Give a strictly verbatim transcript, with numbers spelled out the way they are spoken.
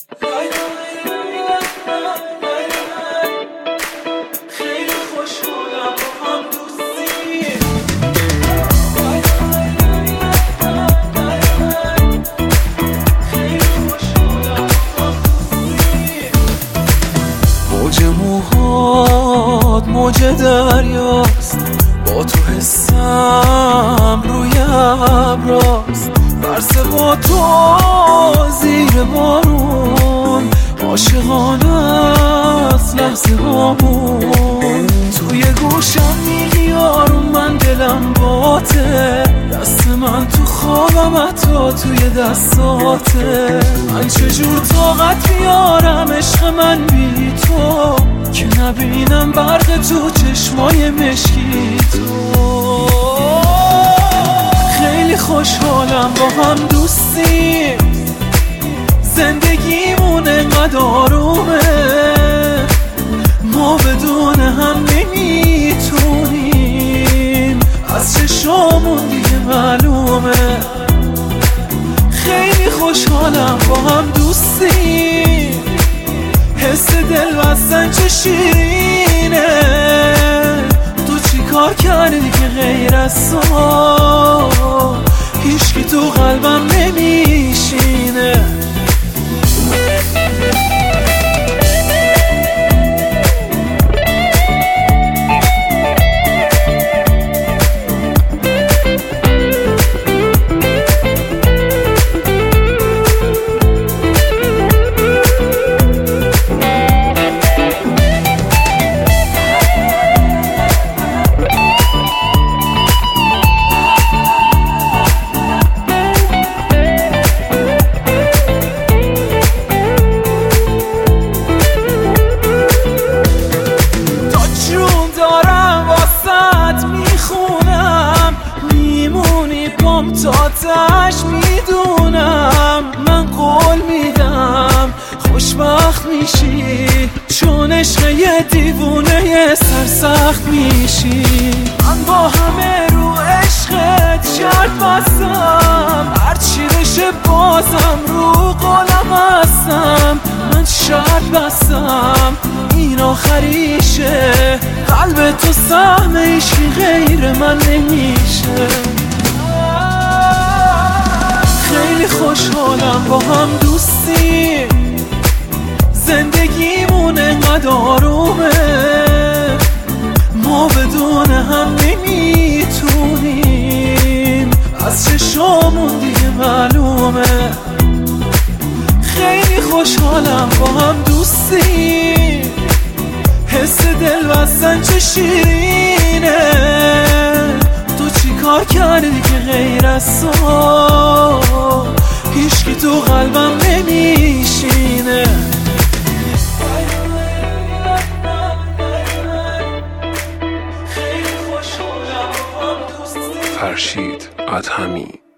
خیلی خوشحالم با هم دوستی. خیلی خوشحالم با هم دوستی. موج موهات موج دریاست، با تو حسم روی ابراست. برس با تو زیر بارون، عاشقانه است لحظه هامون. توی گوشم میگی آروم من دلم باته، دست من تو خوابم حتی توی دستاته. من چجور طاقت بیارم عشق من بی تو، که نبینم برق تو چشمای مشکی تو. خیلی خوشحالم با هم دوستی، زندگیمون انقدر آرومه. ما بدون هم نمیتونیم، از چشامون دیگه معلومه. خیلی خوشحالم با هم دوستی، حس دل بستن چه شیرینه. تو چی کار کردی که غیر از تو هیچکی تو قلبم نمیشینه. تاتش میدونم، من قول میدم خوشبخت میشی، چون عشق یه دیوونه یه سرسخت میشی. من با همه رو عشقت شرط بستم، هرچی بشه بازم رو قولم هستم. من شرط بستم این آخریشه، قلب تو سهم عشقی غیر من نمیشه. خیلی خوشحالم با هم دوستی، زندگیمون انقدر آرومه. ما بدون هم نمیتونیم، از چشامون دیگه معلومه. خیلی خوشحالم با هم دوستی، حس دل بستن چه شیرینه. تو چی کار کردی که غیر از تو هیچکی تو قلبم نمیشینه. فرشید ادهمی